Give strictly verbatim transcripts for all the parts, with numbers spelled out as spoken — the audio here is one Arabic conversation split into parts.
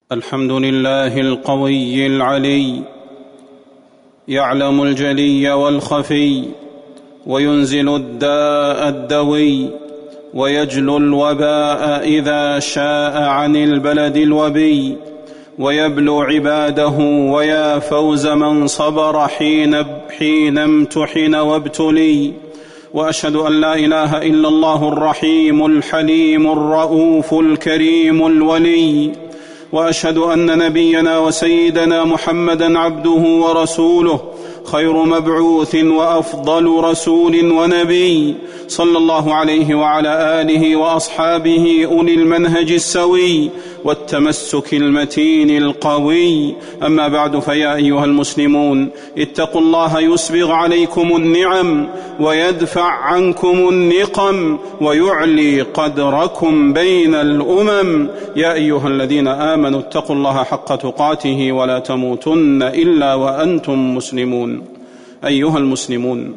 الحمد لله القوي العلي، يعلم الجلي والخفي، وينزل الداء الدوي، ويجلو الوباء إذا شاء عن البلد الوبي، ويبلو عباده. ويا فوز من صبر حين, حين امتحن وابتلي. وأشهد أن لا إله إلا الله الرحيم الحليم الرؤوف الكريم الولي. وأشهد أن نبينا وسيدنا محمدًا عبده ورسوله، خير مبعوث وأفضل رسول ونبي، صلى الله عليه وعلى آله وأصحابه أولي المنهج السوي والتمسك المتين القوي. أما بعد، فيا أيها المسلمون، اتقوا الله يسبغ عليكم النعم ويدفع عنكم النقم ويعلي قدركم بين الأمم. يا أيها الذين آمنوا اتقوا الله حق تقاته ولا تموتن إلا وأنتم مسلمون. أيها المسلمون،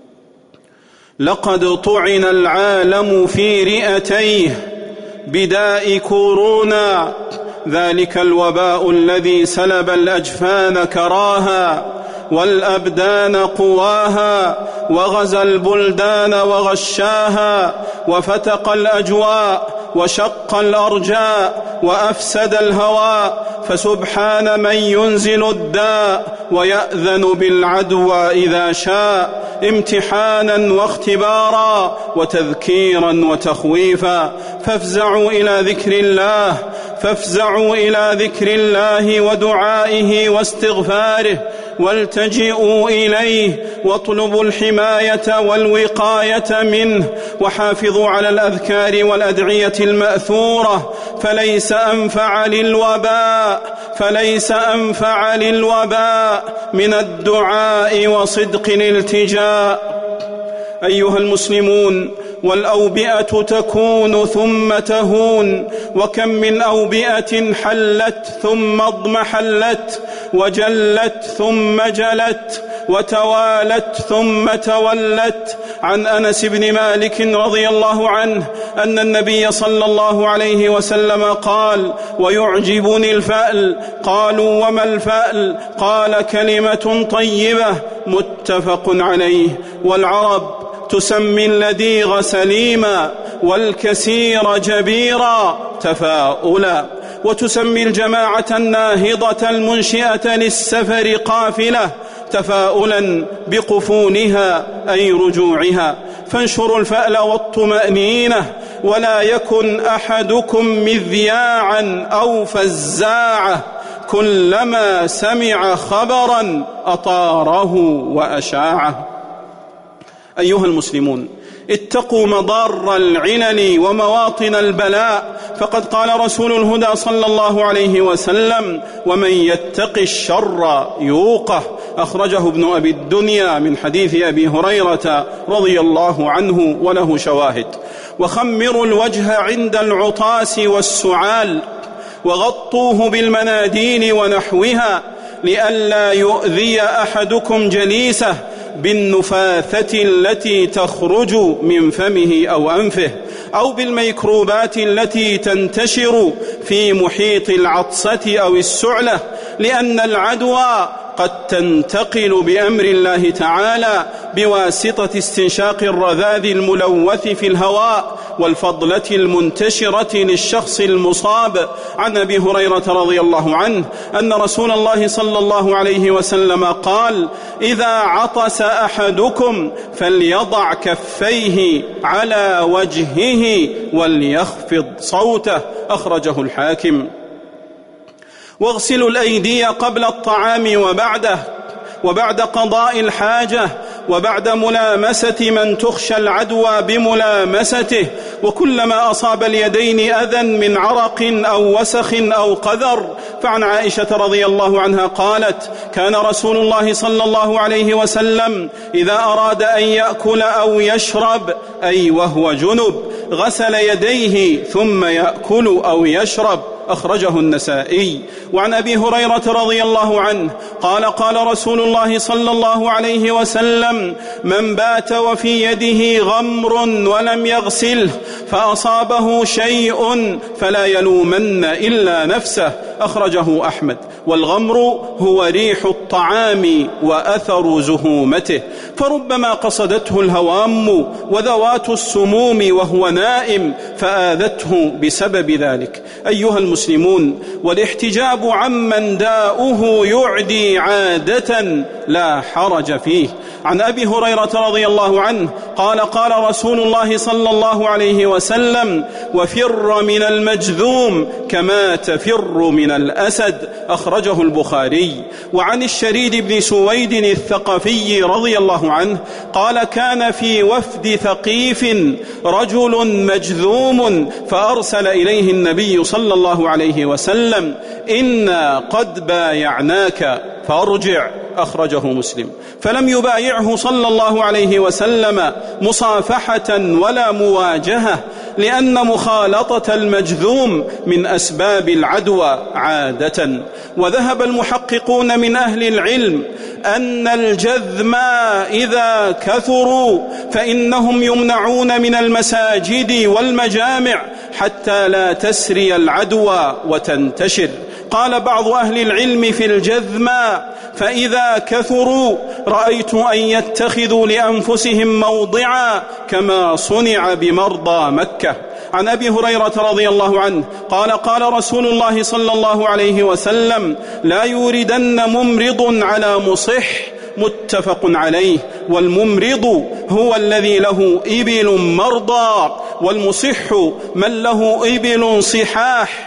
لقد طعن العالم في رئتيه بداء كورونا، ذلك الوباء الذي سلب الأجفان كراها والأبدان قواها، وغزا البلدان وغشاها، وفتق الأجواء وشق الأرجاء وأفسد الهواء. فسبحان من ينزل الداء ويأذن بالعدوى إذا شاء، امتحانا واختبارا وتذكيرا وتخويفا. فافزعوا إلى ذكر الله فافزعوا إلى ذكر الله ودعائه واستغفاره، والتجئوا إليه واطلبوا الحماية والوقاية منه، وحافظوا على الأذكار والأدعية المأثورة، فليس أنفع للوباء فليس أنفع للوباء من الدعاء وصدق الالتجاء. أيها المسلمون، والأوبئة تكون ثم تهون، وكم من أوبئة حلت ثم اضمحلت، وجلت ثم جلت، وتوالت ثم تولت. عن أنس بن مالك رضي الله عنه أن النبي صلى الله عليه وسلم قال: ويعجبني الفأل. قالوا: وما الفأل؟ قال: كلمة طيبة. متفق عليه. والعرب تسمي اللديغ سليما والكسير جبيرا تفاؤلا، وتسمي الجماعة الناهضة المنشئة للسفر قافلة تفاؤلا بقفونها أي رجوعها. فانشروا الفأل والطمأنينة، ولا يكن أحدكم مذياعا أو فزاعة، كلما سمع خبرا أطاره وأشاعه. أيها المسلمون، اتقوا مضار العلل ومواطن البلاء، فقد قال رسول الهدى صلى الله عليه وسلم: ومن يتق الشر يوقه. أخرجه ابن أبي الدنيا من حديث أبي هريرة رضي الله عنه وله شواهد. وخمروا الوجه عند العطاس والسعال، وغطوه بالمناديل ونحوها، لئلا يؤذي أحدكم جليسه بالنفاثة التي تخرج من فمه أو أنفه، أو بالميكروبات التي تنتشر في محيط العطسة أو السعلة، لأن العدوى قد تنتقل بأمر الله تعالى بواسطة استنشاق الرذاذ الملوث في الهواء والفضلة المنتشرة للشخص المصاب. عن أبي هريرة رضي الله عنه أن رسول الله صلى الله عليه وسلم قال: إذا عطس أحدكم فليضع كفيه على وجهه وليخفض صوته. أخرجه الحاكم. واغسلوا الأيدي قبل الطعام وبعده، وبعد قضاء الحاجة، وبعد ملامسة من تخشى العدوى بملامسته. وكلما أصاب اليدين أذى من عرق أو وسخ أو قذر. فعن عائشة رضي الله عنها قالت: كان رسول الله صلى الله عليه وسلم إذا أراد أن يأكل أو يشرب، أي وهو جنب، غسل يديه ثم يأكل أو يشرب. أخرجه النسائي. وعن أبي هريرة رضي الله عنه قال: قال رسول الله صلى الله عليه وسلم: من بات وفي يده غمر ولم يغسله فأصابه شيء فلا يلومن إلا نفسه. أخرجه أحمد. والغمر هو ريح الطعام وأثر زهومته، فربما قصدته الهوام وذوات السموم وهو نائم فآذته بسبب ذلك. أيها المسلمون، والاحتجاب عمن داؤه يعدي عادة لا حرج فيه. عن أبي هريرة رضي الله عنه قال قال رسول الله صلى الله عليه وسلم: وفر من المجذوم كما تفر من الأسد، أخرجه البخاري. وعن الشريد بن سويد الثقفي رضي الله عنه قال: كان في وفد ثقيف رجل مجذوم فأرسل إليه النبي صلى الله عليه وسلم: إنا قد بايعناك فارجع، أخرجه مسلم. فلم يبايعه صلى الله عليه وسلم مصافحة ولا مواجهة، لأن مخالطة المجذوم من أسباب العدوى عادة. وذهب المحققون من أهل العلم أن الجذم إذا كثروا فإنهم يمنعون من المساجد والمجامع حتى لا تسري العدوى وتنتشر. قال بعض أهل العلم في الجذم: فإذا كثروا رأيت أن يتخذوا لأنفسهم موضعا كما صنع بمرضى مكة. عن أبي هريرة رضي الله عنه قال قال رسول الله صلى الله عليه وسلم: لا يوردن ممرض على مصح، متفق عليه. والممرض هو الذي له إبل مرضى، والمصح من له إبل صحاح.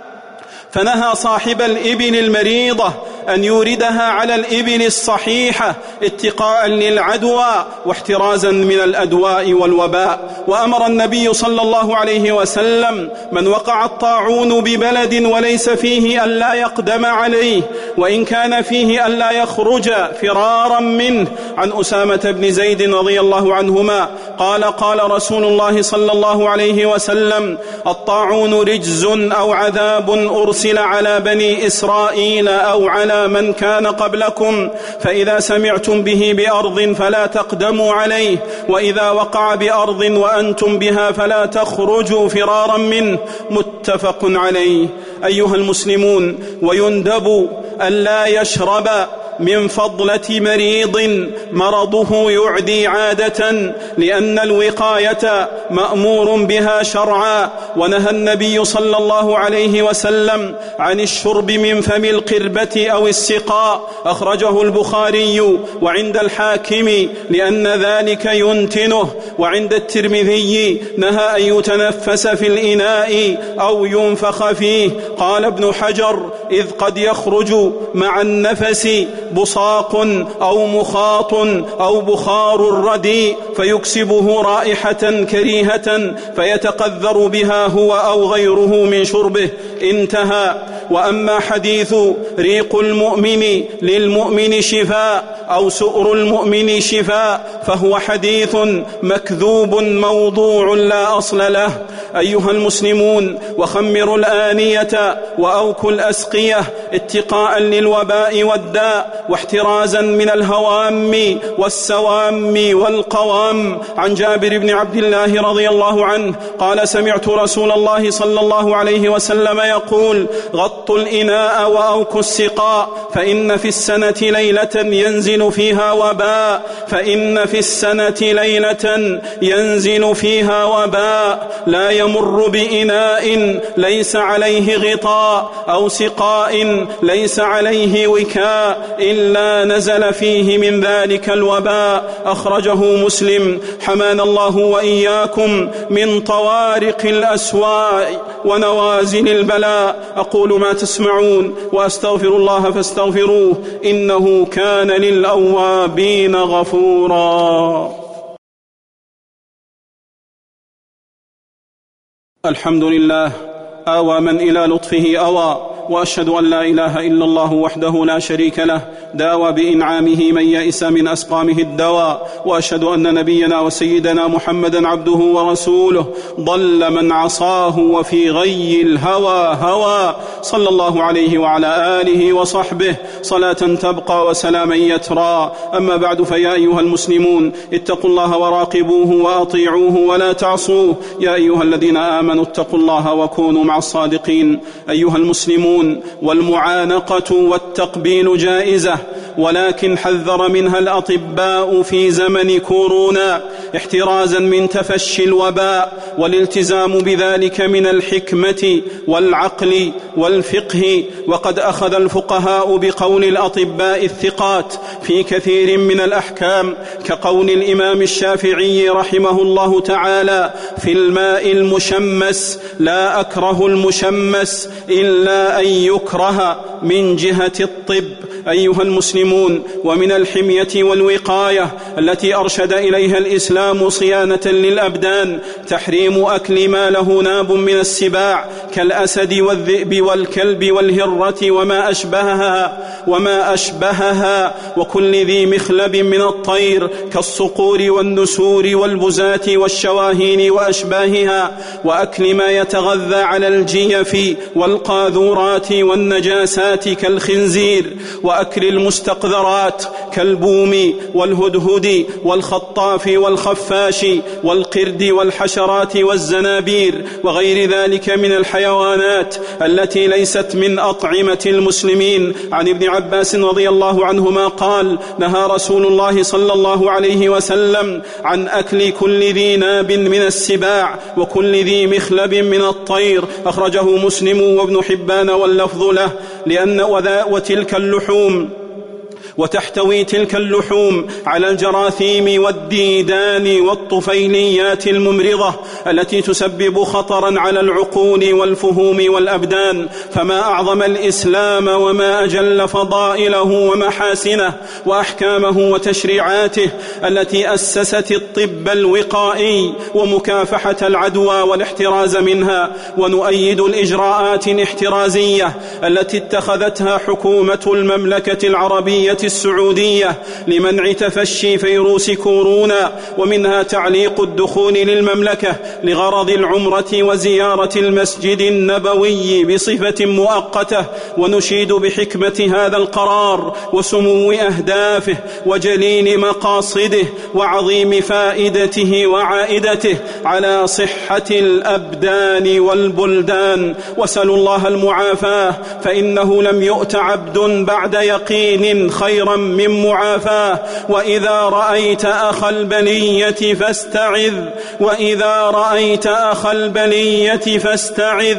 فنهى صاحب الإبل المريضة أن يوردها على الإبل الصحيحة اتقاء للعدوى واحترازا من الأدواء والوباء. وأمر النبي صلى الله عليه وسلم من وقع الطاعون ببلد وليس فيه ألا يقدم عليه، وإن كان فيه ألا يخرج فرارا منه. عن أسامة بن زيد رضي الله عنهما قال قال رسول الله صلى الله عليه وسلم: الطاعون رجز أو عذاب أرسل على بني إسرائيل أو على من كان قبلكم، فإذا سمعتم به بأرض فلا تقدموا عليه، وإذا وقع بأرض وأنتم بها فلا تخرجوا فرارا منه، متفق عليه. أيها المسلمون، ويندب ألا يشرب من فضلة مريض مرضه يعدي عادة، لأن الوقاية مأمور بها شرعا. ونهى النبي صلى الله عليه وسلم عن الشرب من فم القربة أو السقاء، أخرجه البخاري وعند الحاكم لأن ذلك ينتنه. وعند الترمذي نهى أن يتنفس في الإناء أو ينفخ فيه. قال ابن حجر: إذ قد يخرج مع النفس بصاق أو مخاط أو بخار رديء فيكسبه رائحة كريهة فيتقذر بها هو أو غيره من شربه، انتهى. وأما حديث ريق المؤمن للمؤمن شفاء أو سؤر المؤمن شفاء فهو حديث مكذوب موضوع لا أصل له. أيها المسلمون، وخمروا الآنية وأوكوا الأسقية اتقاء للوباء والداء واحترازا من الهوام والسوام والقوام. عن جابر بن عبد الله رضي الله عنه قال: سمعت رسول الله صلى الله عليه وسلم يقول: غطوا الإناء وأوكوا السقاء، فإن في السنة ليلة ينزل فيها وباء فإن في السنة ليلة ينزل فيها وباء لا يمر بإناء ليس عليه غطاء أو سقاء ليس عليه وكاء إلا نزل فيه من ذلك الوباء، أخرجه مسلم. حمانا الله وإياكم من طوارق الأسواء ونوازل البلاء. أقول ما تسمعون وأستغفر الله فاستغفروه إنه كان للأوابين غفورا. الحمد لله، آوى من إلى لطفه أوى، وأشهد أن لا إله إلا الله وحده لا شريك له، داوى بإنعامه من يئس من أسقامه الدواء. وأشهد أن نبينا وسيدنا محمدا عبده ورسوله، ضل من عصاه وفي غي الهوى هوى، صلى الله عليه وعلى آله وصحبه صلاة تبقى وسلاما يترى. أما بعد، فيا أيها المسلمون، اتقوا الله وراقبوه وأطيعوه ولا تعصوه. يا أيها الذين آمنوا اتقوا الله وكونوا مع الصادقين. أيها المسلمون، المسلمون، والمعانقة والتقبيل جائزة، ولكن حذر منها الأطباء في زمن كورونا احترازا من تفشي الوباء، والالتزام بذلك من الحكمة والعقل والفقه. وقد أخذ الفقهاء بقول الأطباء الثقات في كثير من الأحكام، كقول الإمام الشافعي رحمه الله تعالى في الماء المشمس: لا أكره المشمس إلا أن يكره من جهة الطب. أيها المسلمون، ومن الحمية والوقاية التي أرشد إليها الإسلام صيانة للأبدان تحريم أكل ما له ناب من السباع كالأسد والذئب والكلب والهرة وما أشبهها وما أشبهها وكل ذي مخلب من الطير كالصقور والنسور والبزات والشواهين وأشباهها، وأكل ما يتغذى على الجيف والقاذورات والنجاسات كالخنزير، وأكل المستقذرات كالبوم والهدهد والخطاف والخفاش والقرد والحشرات والزنابير وغير ذلك من الحيوانات التي ليست من أطعمة المسلمين. عن ابن عباس رضي الله عنهما قال: نهى رسول الله صلى الله عليه وسلم عن أكل كل ذي ناب من السباع وكل ذي مخلب من الطير. أخرجه مسلم وابن حبان واللفظ له. لأن وتلك اللحوم وتحتوي تلك اللحوم على الجراثيم والديدان والطفيليات الممرضة التي تسبب خطرا على العقول والفهوم والأبدان. فما أعظم الإسلام وما أجل فضائله ومحاسنه وأحكامه وتشريعاته التي أسست الطب الوقائي ومكافحة العدوى والاحتراز منها. ونؤيد الإجراءات الاحترازية التي اتخذتها حكومة المملكة العربية السعودية لمنع تفشي فيروس كورونا، ومنها تعليق الدخول للمملكة لغرض العمرة وزيارة المسجد النبوي بصفة مؤقتة. ونشيد بحكمة هذا القرار وسمو أهدافه وجليل مقاصده وعظيم فائدته وعائدته على صحة الأبدان والبلدان. وسلوا الله المعافاة، فإنه لم يؤت عبد بعد يقين خيرا من معافاة. وإذا رأيت أخ البلية فاستعذ وإذا رأيت أخ البلية فاستعذ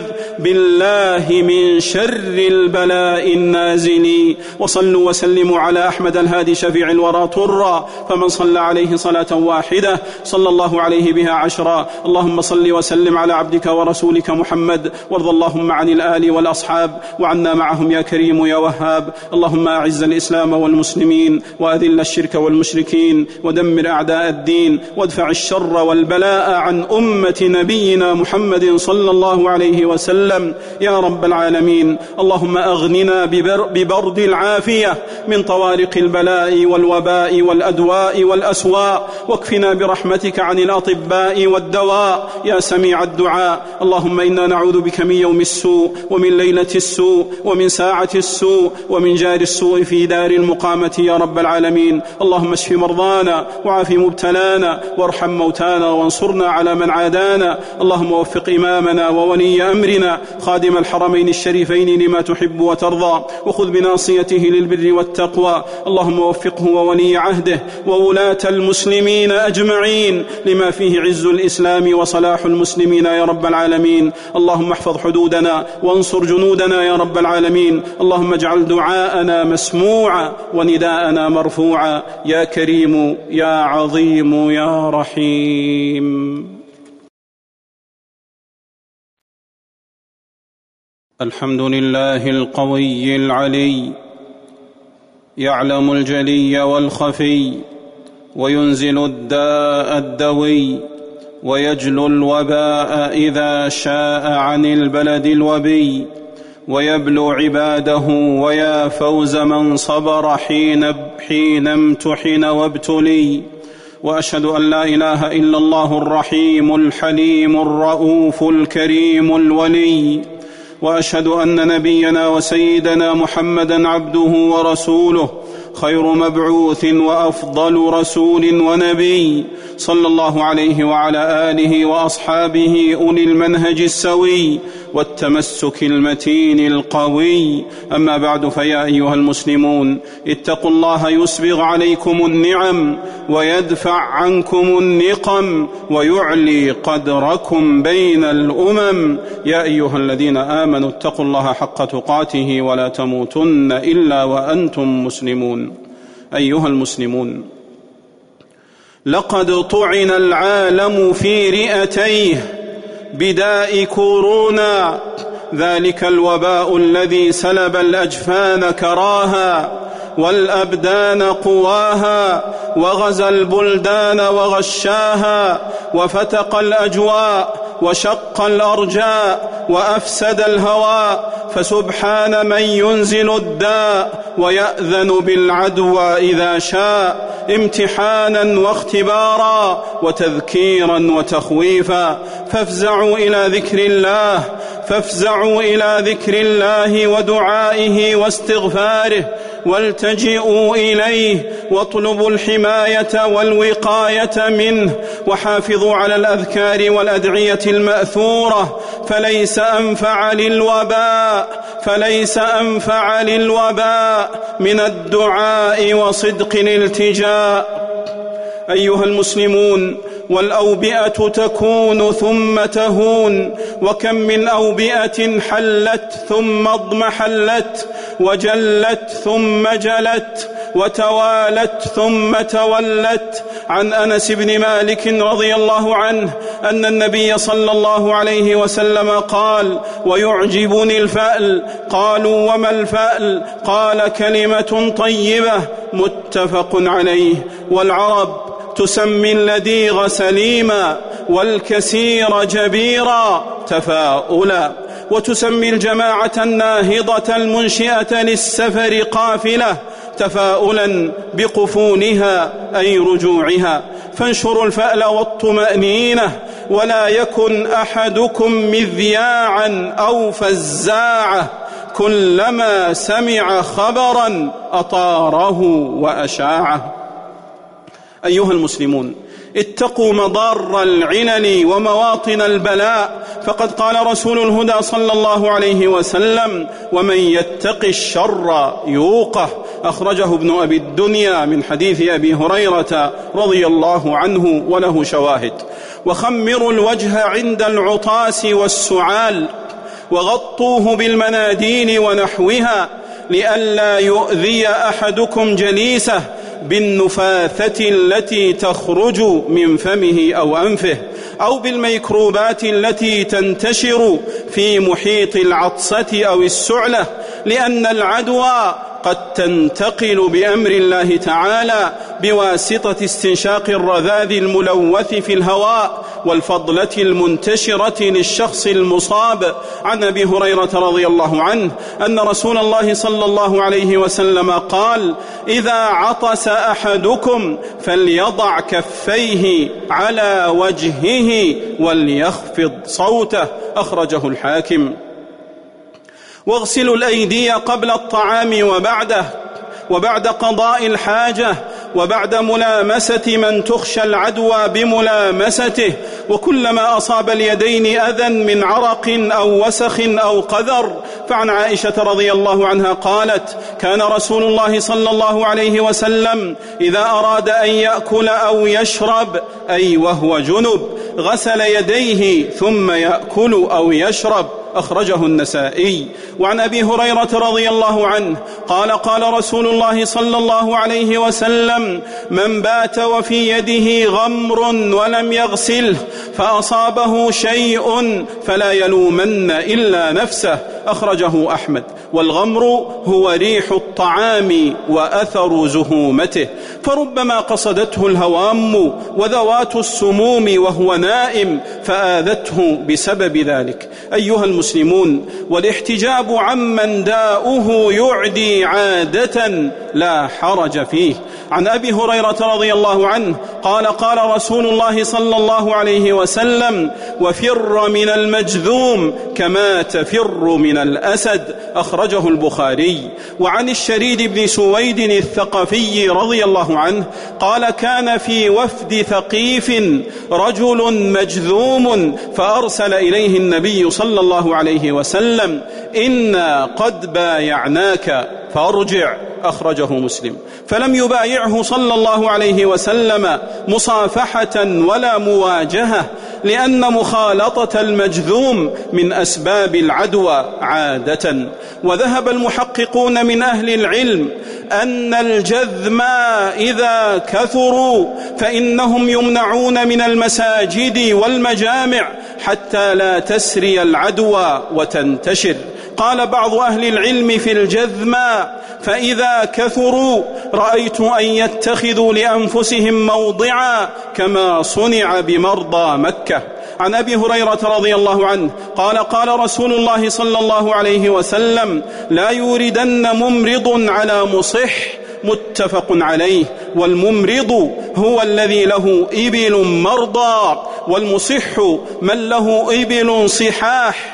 بالله من شر البلاء النازل. وصلوا وسلموا على أحمد الهادي شفيع الورى طرا، فمن صلى عليه صلاة واحدة صلى الله عليه بها عشرا. اللهم صل وسلم على عبدك ورسولك محمد، وارض اللهم عن الآل والأصحاب وعنا معهم يا كريم يا وهاب. اللهم أعز الإسلام والمسلمين وأذل الشرك والمشركين ودمر أعداء الدين وادفع الشر والبلاء عن أمة نبينا محمد صلى الله عليه وسلم يا رب العالمين. اللهم أغننا ببرد العافية من طوارق البلاء والوباء والأدواء والأسواء، واكفنا برحمتك عن الأطباء والدواء يا سميع الدعاء. اللهم إنا نعوذ بك من يوم السوء ومن ليلة السوء ومن ساعة السوء ومن جار السوء في دار المقامة يا رب العالمين. اللهم اشف مرضانا وعاف مبتلانا وارحم موتانا وانصرنا على من عادانا. اللهم وفق إمامنا وولي أمرنا خادم الحرمين الشريفين لما تحب وترضى، وخذ بناصيته للبر والتقوى. اللهم وفقه وولي عهده وولاة المسلمين أجمعين لما فيه عز الإسلام وصلاح المسلمين يا رب العالمين. اللهم احفظ حدودنا وانصر جنودنا يا رب العالمين. اللهم اجعل دعاءنا مسموعا ونداءنا مرفوعا يا كريم يا عظيم يا رحيم. الحمد لله القوي العلي، يعلم الجلي والخفي، وينزل الداء الدوي، ويجلو الوباء إذا شاء عن البلد الوبي، ويبلو عباده. ويا فوز من صبر حين, حين امتحن وابتلي. وأشهد أن لا إله إلا الله الرحيم الحليم الرؤوف الكريم الولي. وأشهد أن نبينا وسيدنا محمدًا عبده ورسوله، خير مبعوث وأفضل رسول ونبي، صلى الله عليه وعلى آله وأصحابه أولي المنهج السوي والتمسك المتين القوي. أما بعد، فيا أيها المسلمون، اتقوا الله يسبغ عليكم النعم ويدفع عنكم النقم ويعلي قدركم بين الأمم. يا أيها الذين آمنوا اتقوا الله حق تقاته ولا تموتن إلا وأنتم مسلمون. أيها المسلمون، لقد طعن العالم في رئتيه بداء كورونا، ذلك الوباء الذي سلب الأجفان كراها والأبدان قواها، وغزا البلدان وغشاها، وفتق الأجواء وشق الأرجاء وأفسد الهواء. فسبحان من ينزل الداء ويأذن بالعدوى إذا شاء، امتحانا واختبارا وتذكيرا وتخويفا. فافزعوا إلى ذكر الله فافزعوا إلى ذكر الله ودعائه واستغفاره، والتجئوا إليه واطلبوا الحماية والوقاية منه، وحافظوا على الأذكار والأدعية المأثورة، فليس أنفع للوباء فليس أنفع للوباء من الدعاء وصدق الالتجاء. أيها المسلمون، والأوبئة تكون ثم تهون، وكم من أوبئة حلت ثم اضمحلت، وجلت ثم جلت، وتوالت ثم تولت. عن أنس بن مالك رضي الله عنه أن النبي صلى الله عليه وسلم قال: ويعجبني الفأل. قالوا: وما الفأل؟ قال: كلمة طيبة. متفق عليه. والعرب تسمي اللديغ سليما والكثير جبيرا تفاؤلا، وتسمي الجماعة الناهضة المنشئة للسفر قافلة تفاؤلا بقفونها أي رجوعها. فانشروا الفأل والطمأنينة، ولا يكن أحدكم مذياعا أو فزاعا، كلما سمع خبرا أطاره وأشاعه. أيها المسلمون، اتقوا مضار العلل ومواطن البلاء، فقد قال رسول الهدى صلى الله عليه وسلم: ومن يتق الشر يوقه. أخرجه ابن أبي الدنيا من حديث أبي هريرة رضي الله عنه وله شواهد. وخمروا الوجه عند العطاس والسعال، وغطوه بالمناديل ونحوها، لئلا يؤذي أحدكم جليسه بالنفاثة التي تخرج من فمه أو أنفه، أو بالميكروبات التي تنتشر في محيط العطسة أو السعلة، لأن العدوى قد تنتقل بأمر الله تعالى بواسطة استنشاق الرذاذ الملوث في الهواء والفضلة المنتشرة للشخص المصاب. عن أبي هريرة رضي الله عنه أن رسول الله صلى الله عليه وسلم قال: إذا عطس أحدكم فليضع كفيه على وجهه وليخفض صوته. أخرجه الحاكم. واغسلوا الأيدي قبل الطعام وبعده، وبعد قضاء الحاجة، وبعد ملامسة من تخشى العدوى بملامسته. وكلما أصاب اليدين أذى من عرق أو وسخ أو قذر. فعن عائشة رضي الله عنها قالت: كان رسول الله صلى الله عليه وسلم إذا أراد أن يأكل أو يشرب، أي وهو جنب، غسل يديه ثم يأكل أو يشرب. أخرجه النسائي. وعن أبي هريرة رضي الله عنه قال: قال رسول الله صلى الله عليه وسلم: من بات وفي يده غمر ولم يغسله فأصابه شيء فلا يلومن إلا نفسه. أخرجه أحمد. والغمر هو ريح الطعام وأثر زهومته، فربما قصدته الهوام وذوات السموم وهو نائم فآذته بسبب ذلك. أيها المسلمون، والاحتجاب عمن داؤه يعدي عادة لا حرج فيه، عن أبي هريرة رضي الله عنه قال قال رسول الله صلى الله عليه وسلم: وفر من المجذوم كما تفر من الأسد، أخرجه البخاري. وعن الشريد بن سويد الثقفي رضي الله عنه قال: كان في وفد ثقيف رجل مجذوم فأرسل إليه النبي صلى الله عليه وسلم: إنا قد بايعناك فارجع، أخرجه مسلم. فلم يبايعه صلى الله عليه وسلم مصافحة ولا مواجهة، لأن مخالطة المجذوم من أسباب العدوى عادة. وذهب المحققون من أهل العلم أن الجذم إذا كثروا فإنهم يمنعون من المساجد والمجامع حتى لا تسري العدوى وتنتشر. قال بعض أهل العلم في الجذم: فإذا كثروا رأيت أن يتخذوا لأنفسهم موضعا كما صنع بمرضى مكة. عن أبي هريرة رضي الله عنه قال قال رسول الله صلى الله عليه وسلم: لا يوردن ممرض على مصح، متفق عليه. والممرض هو الذي له إبل مرضى، والمصح من له إبل صحاح.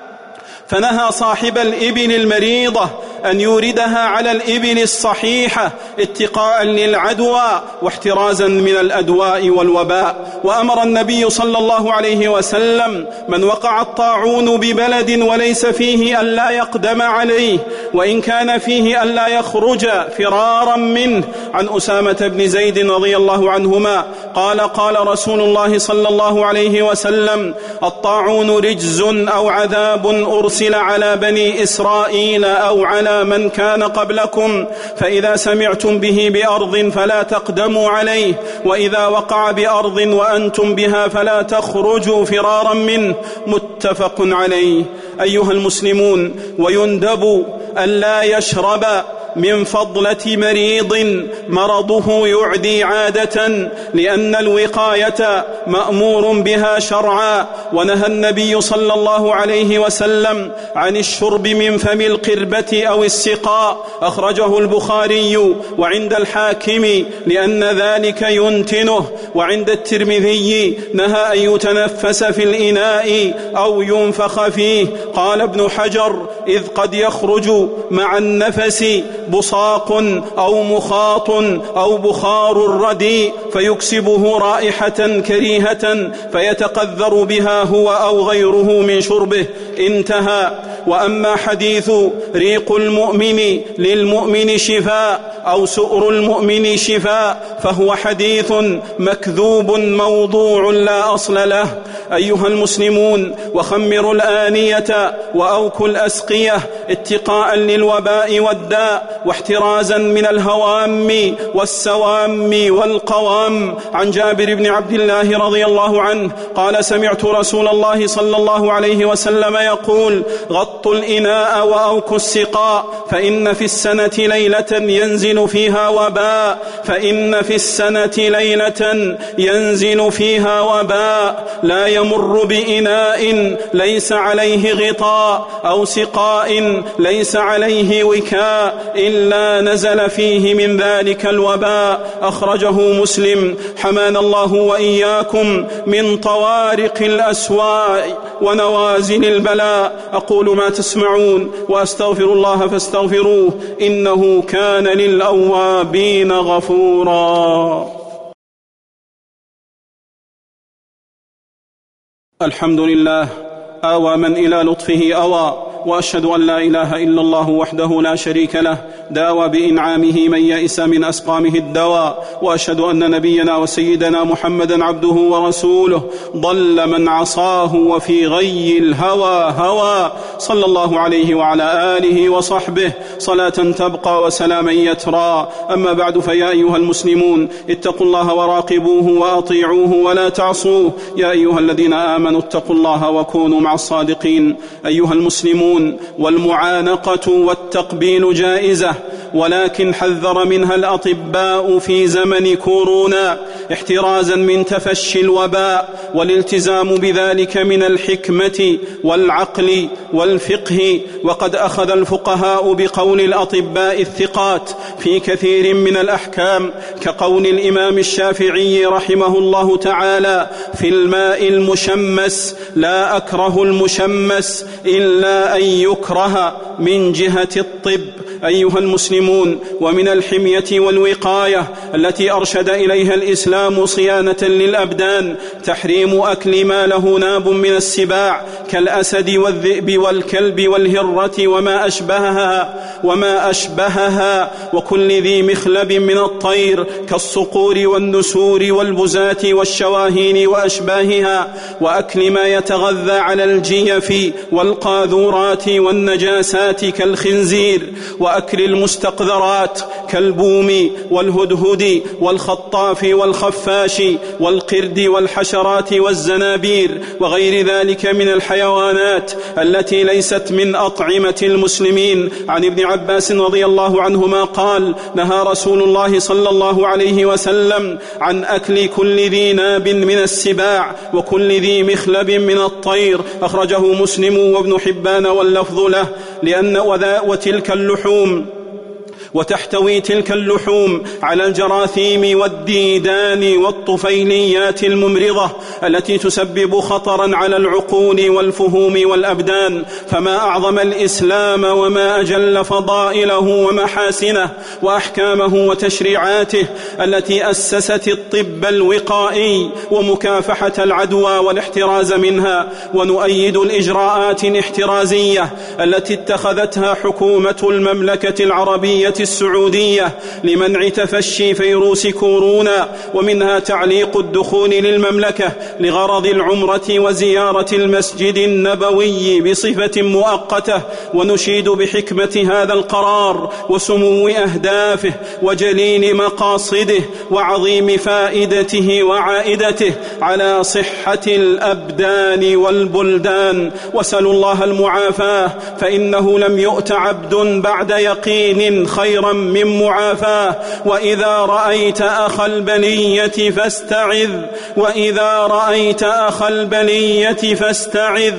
فنهى صاحب الإبل المريضة أن يوردها على الإبل الصحيحة اتقاء للعدوى واحترازا من الأدواء والوباء. وأمر النبي صلى الله عليه وسلم من وقع الطاعون ببلد وليس فيه ألا يقدم عليه، وإن كان فيه ألا يخرج فرارا منه. عن أسامة بن زيد رضي الله عنهما قال قال رسول الله صلى الله عليه وسلم: الطاعون رجز أو عذاب أرسل على بني إسرائيل أو على من كان قبلكم، فإذا سمعتم به بأرض فلا تقدموا عليه، وإذا وقع بأرض وأنتم بها فلا تخرجوا فرارا منه، متفق عليه. أيها المسلمون، ويندب أن لا يشرب من فضلة مريض مرضه يعدي عادة، لأن الوقاية مأمور بها شرعا. ونهى النبي صلى الله عليه وسلم عن الشرب من فم القربة أو السقاء، أخرجه البخاري وعند الحاكم لأن ذلك ينتنه. وعند الترمذي نهى أن يتنفس في الإناء أو ينفخ فيه. قال ابن حجر: إذ قد يخرج مع النفس بصاق أو مخاط أو بخار رديء فيكسبه رائحة كريهة فيتقذر بها هو أو غيره من شربه، انتهى. وأما حديث ريق المؤمن للمؤمن شفاء أو سؤر المؤمن شفاء فهو حديث مكذوب موضوع لا أصل له. أيها المسلمون، وخمروا الآنية وأوكوا الأسقية اتقاء للوباء والداء واحترازا من الهوام والسوام والقوام. عن جابر بن عبد الله رضي الله عنه قال: سمعت رسول الله صلى الله عليه وسلم يقول: غطوا الإناء وأوكوا السقاء، فإن في السنة ليلة ينزل فيها وباء فإن في السنة ليلة ينزل فيها وباء لا يمر بإناء ليس عليه غطاء أو سقاء ليس عليه وكاء إلا نزل فيه من ذلك الوباء، أخرجه مسلم. حمانا الله وإياكم من طوارق الأسواء ونوازل البلاء. أقول ما تسمعون وأستغفر الله فاستغفروه إنه كان للأوابين غفورا. الحمد لله، آوى من إلى لطفه أوى، وأشهد أن لا إله إلا الله وحده لا شريك له داوى بإنعامه من يئس من أسقامه الدواء. وأشهد أن نبينا وسيدنا محمدا عبده ورسوله ضل من عصاه وفي غي الهوى هوى، صلى الله عليه وعلى آله وصحبه صلاة تبقى وسلاما يترى. أما بعد، فيا أيها المسلمون، اتقوا الله وراقبوه وأطيعوه ولا تعصوه. يا أيها الذين آمنوا اتقوا الله وكونوا مع الصادقين. أيها المسلمون، والمعانقة والتقبيل جائزة، ولكن حذر منها الأطباء في زمن كورونا احترازا من تفشي الوباء، والالتزام بذلك من الحكمة والعقل والفقه. وقد أخذ الفقهاء بقول الأطباء الثقات في كثير من الأحكام، كقول الإمام الشافعي رحمه الله تعالى في الماء المشمس: لا أكره المشمس إلا أن يكره من جهة الطب. أيها المسلمون، ومن الحمية والوقاية التي أرشد إليها الإسلام صيانة للأبدان تحريم أكل ما له ناب من السباع كالأسد والذئب والكلب والهرة وما أشبهها وما أشبهها وكل ذي مخلب من الطير كالصقور والنسور والبزات والشواهين وأشباهها، وأكل ما يتغذى على الجيف والقاذورات والنجاسات كالخنزير، وأكل المستقذرات كالبوم والهدهد والخطاف والخفاش والقرد والحشرات والزنابير وغير ذلك من الحيوانات التي ليست من أطعمة المسلمين. عن ابن عباس رضي الله عنهما قال: نهى رسول الله صلى الله عليه وسلم عن أكل كل ذي ناب من السباع وكل ذي مخلب من الطير. أخرجه مسلم وابن حبان واللفظ له. لأن وذا وتلك اللحوم وتحتوي تلك اللحوم على الجراثيم والديدان والطفيليات الممرضة التي تسبب خطرا على العقول والفهوم والأبدان. فما أعظم الإسلام وما أجل فضائله ومحاسنه وأحكامه وتشريعاته التي أسست الطب الوقائي ومكافحة العدوى والاحتراز منها. ونؤيد الإجراءات الاحترازية التي اتخذتها حكومة المملكة العربية السعودية لمنع تفشي فيروس كورونا، ومنها تعليق الدخول للمملكة لغرض العمرة وزيارة المسجد النبوي بصفة مؤقتة. ونشيد بحكمة هذا القرار وسمو أهدافه وجليل مقاصده وعظيم فائدته وعائدته على صحة الأبدان والبلدان. وسلوا الله المعافاة، فإنه لم يؤت عبد بعد يقين خيرا من معافاة. وإذا رأيت أخ البلية فاستعذ وإذا رأيت أخ البلية فاستعذ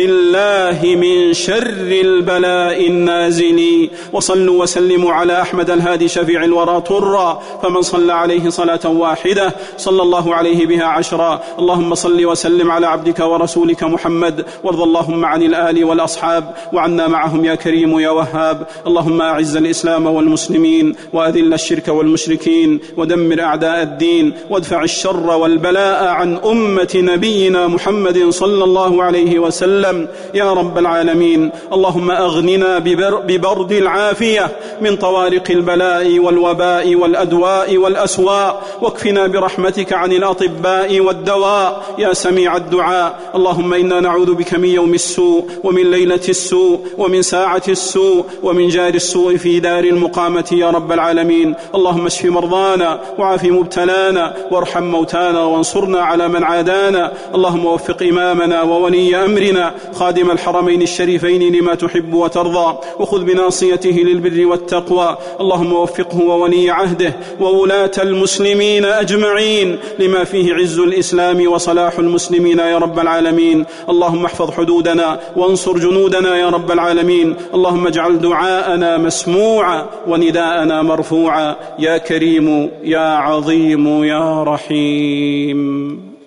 بالله من شر البلاء النازل. وصلوا وسلموا على أحمد الهادي شفيع الورى طرا، فمن صلى عليه صلاة واحدة صلى الله عليه بها عشرا. اللهم صل وسلم على عبدك ورسولك محمد، وارض اللهم عن الآل والأصحاب وعنا معهم يا كريم يا وهاب. اللهم أعز الإسلام والمسلمين وأذل الشرك والمشركين ودمر أعداء الدين وادفع الشر والبلاء عن أمة نبينا محمد صلى الله عليه وسلم يا رب العالمين. اللهم أغننا ببرد العافية من طوارق البلاء والوباء والأدواء والأسواء، واكفنا برحمتك عن الأطباء والدواء يا سميع الدعاء. اللهم إنا نعوذ بك من يوم السوء ومن ليلة السوء ومن ساعة السوء ومن جار السوء في دار المقامة يا رب العالمين. اللهم اشف مرضانا وعاف مبتلانا وارحم موتانا وانصرنا على من عادانا. اللهم وفق إمامنا وولي أمرنا خادم الحرمين الشريفين لما تحب وترضى، وخذ بناصيته للبر والتقوى. اللهم وفقه وولي عهده وولاة المسلمين أجمعين لما فيه عز الإسلام وصلاح المسلمين يا رب العالمين. اللهم احفظ حدودنا وانصر جنودنا يا رب العالمين. اللهم اجعل دعاءنا مسموعا ونداءنا مرفوعا يا كريم يا عظيم يا رحيم.